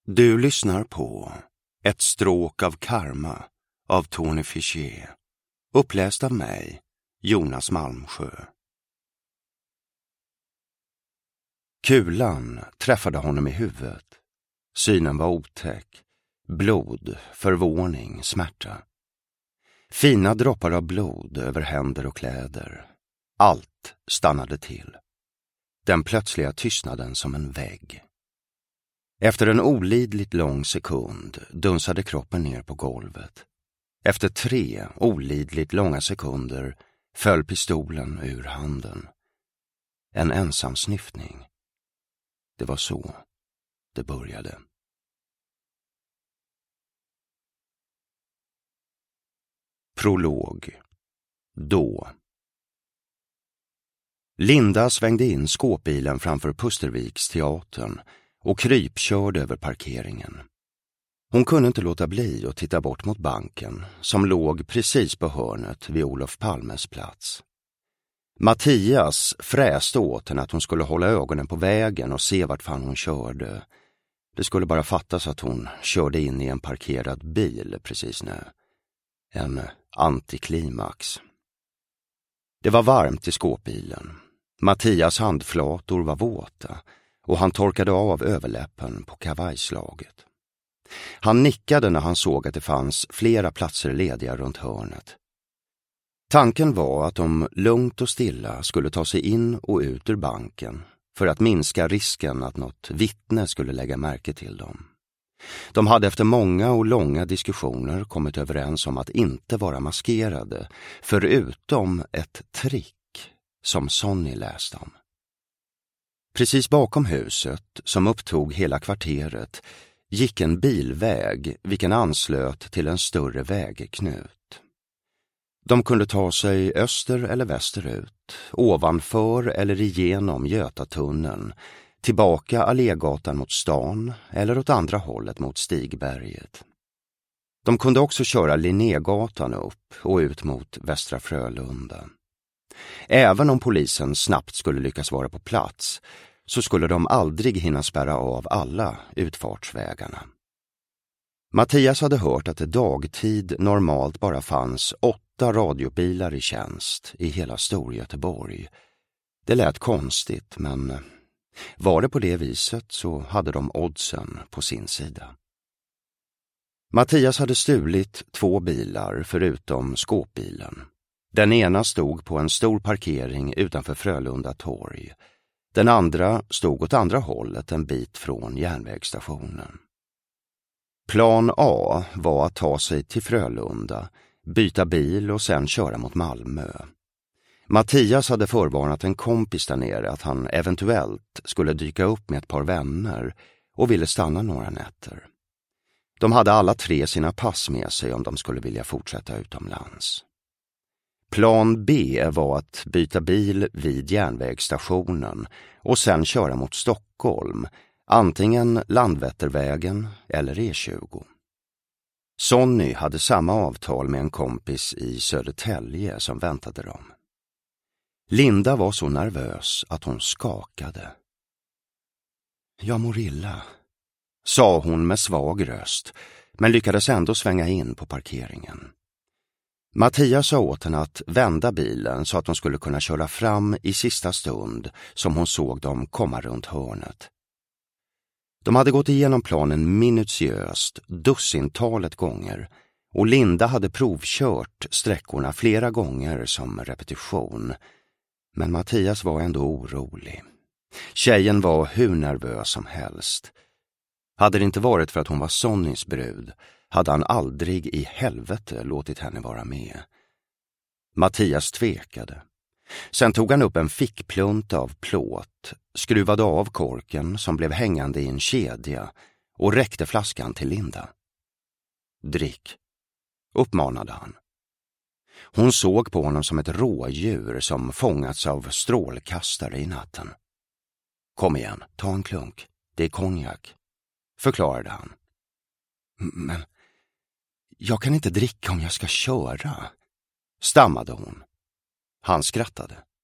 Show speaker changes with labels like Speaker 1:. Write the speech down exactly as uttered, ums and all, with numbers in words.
Speaker 1: Du lyssnar på Ett stråk av karma av Tony Fichier, uppläst av mig, Jonas Malmsjö. Kulan träffade honom i huvudet. Synen var otäck. Blod, förvåning, smärta. Fina droppar av blod över händer och kläder. Allt stannade till. Den plötsliga tystnaden som en vägg. Efter en olidligt lång sekund dunsade kroppen ner på golvet. Efter tre olidligt långa sekunder föll pistolen ur handen. En ensam snyftning. Det var så det började. Prolog. Då. Linda svängde in skåpbilen framför Pusterviks teatern och krypkörde över parkeringen. Hon kunde inte låta bli att titta bort mot banken som låg precis på hörnet vid Olof Palmes plats. Mattias fräste åt henne att hon skulle hålla ögonen på vägen och se vart fan hon körde. Det skulle bara fattas att hon körde in i en parkerad bil precis nu. En antiklimax. Det var varmt i skåpbilen. Mattias handflator var våta och han torkade av överläppen på kavajslaget. Han nickade när han såg att det fanns flera platser lediga runt hörnet. Tanken var att de lugnt och stilla skulle ta sig in och ut ur banken för att minska risken att något vittne skulle lägga märke till dem. De hade efter många och långa diskussioner kommit överens om att inte vara maskerade, förutom ett trick som Sonny läste om. Precis bakom huset, som upptog hela kvarteret, gick en bilväg vilken anslöt till en större vägknut. De kunde ta sig öster eller västerut, ovanför eller igenom Götatunneln, tillbaka Allégatan mot stan eller åt andra hållet mot Stigberget. De kunde också köra Linnégatan upp och ut mot Västra Frölunda. Även om polisen snabbt skulle lyckas vara på plats så skulle de aldrig hinna spärra av alla utfartsvägarna. Mattias hade hört att det dagtid normalt bara fanns åtta radiobilar i tjänst i hela Storgöteborg. Det lät konstigt, men var det på det viset så hade de oddsen på sin sida. Mattias hade stulit två bilar förutom skåpbilen. Den ena stod på en stor parkering utanför Frölunda torg. Den andra stod åt andra hållet en bit från järnvägsstationen. Plan A var att ta sig till Frölunda, byta bil och sen köra mot Malmö. Mattias hade förvarnat en kompis där nere att han eventuellt skulle dyka upp med ett par vänner och ville stanna några nätter. De hade alla tre sina pass med sig om de skulle vilja fortsätta utomlands. Plan B var att byta bil vid järnvägsstationen och sen köra mot Stockholm, antingen Landvettervägen eller E tjugo. Sonny hade samma avtal med en kompis i Södertälje som väntade dem. Linda var så nervös att hon skakade. Jag mår illa, sa hon med svag röst, men lyckades ändå svänga in på parkeringen. Mattias sa åt henne att vända bilen så att hon skulle kunna köra fram i sista stund som hon såg dem komma runt hörnet. De hade gått igenom planen minutiöst, dussintalet gånger, och Linda hade provkört sträckorna flera gånger som repetition. Men Mattias var ändå orolig. Tjejen var hur nervös som helst. Hade det inte varit för att hon var Sonnys brud hade han aldrig i helvete låtit henne vara med. Mattias tvekade. Sen tog han upp en fickplunt av plåt, skruvade av korken som blev hängande i en kedja och räckte flaskan till Linda. Drick, uppmanade han. Hon såg på honom som ett rådjur som fångats av strålkastare i natten. Kom igen, ta en klunk. Det är konjak, förklarade han. Men jag kan inte dricka om jag ska köra, stammade hon. Han skrattade.